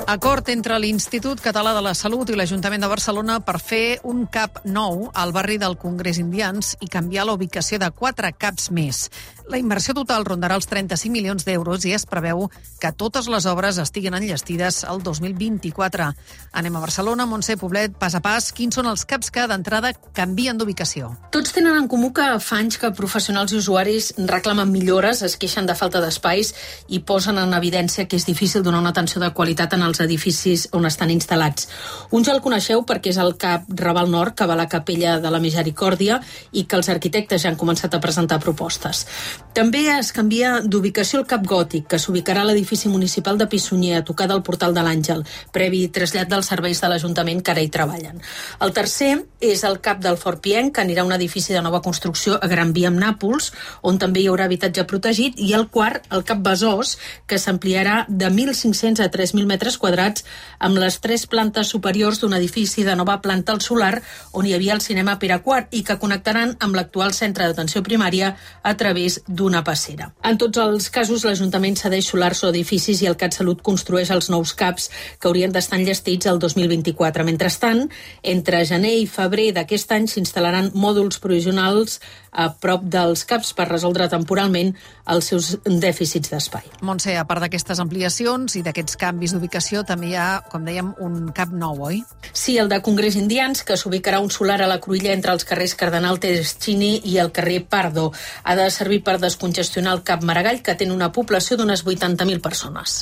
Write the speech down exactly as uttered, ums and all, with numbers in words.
Acord entre l'Institut Català de la Salut i l'Ajuntament de Barcelona per fer un CAP nou al barri del Congrés Indians i canviar la ubicació de quatre CAPs més. La inversió total rondarà els trenta-cinc milions d'euros i es preveu que totes les obres estiguin enllestides el dos mil vint-i-quatre. Anem a Barcelona, Montse Poblet, pas a pas. Quins són els CAPs que d'entrada canvien d'ubicació? Tots tenen en comú que fa anys que professionals i usuaris reclamen millores, es queixen de falta d'espais i posen en evidència que és difícil donar una atenció de qualitat en els edificis on estan instal·lats. Un ja el coneixeu perquè és el CAP Raval Nord, que va a la Capella de la Misericòrdia i que els arquitectes ja han començat a presentar propostes. També es canvia d'ubicació el CAP Gòtic, que s'ubicarà a l'edifici municipal de Pissunyer, a tocar del Portal de l'Àngel, previ trasllat dels serveis de l'Ajuntament que ara hi treballen. El tercer és el CAP del Fort Pienc, que anirà a un edifici de nova construcció a Gran Via amb Nàpols, on també hi haurà habitatge protegit, i el quart, el CAP Besòs, que s'ampliarà de mil cinc-cents a tres mil metres quadrats amb les tres plantes superiors d'un edifici de nova planta al solar on hi havia el cinema Pere quart i que connectaran amb l'actual centre d'atenció primària a través d'una passera. En tots els casos, l'Ajuntament cedeix solars o edificis i el CatSalut construeix els nous CAPs que haurien d'estar enllestits el dos mil vint-i-quatre. Mentrestant, entre gener i febrer d'aquest any s'instal·laran mòduls provisionals a prop dels CAPs per resoldre temporalment els seus dèficits d'espai. Montse, a part d'aquestes ampliacions i d'aquests canvis d'ubicació, també hi ha, com dèiem, un CAP nou, oi? Sí, el de Congrés Indians, que s'ubicarà un solar a la Cruïlla entre els carrers Cardenal Tedeschini i el carrer Pardo. Ha de servir per descongestionar el CAP Maragall, que té una població d'unes vuitanta mil persones.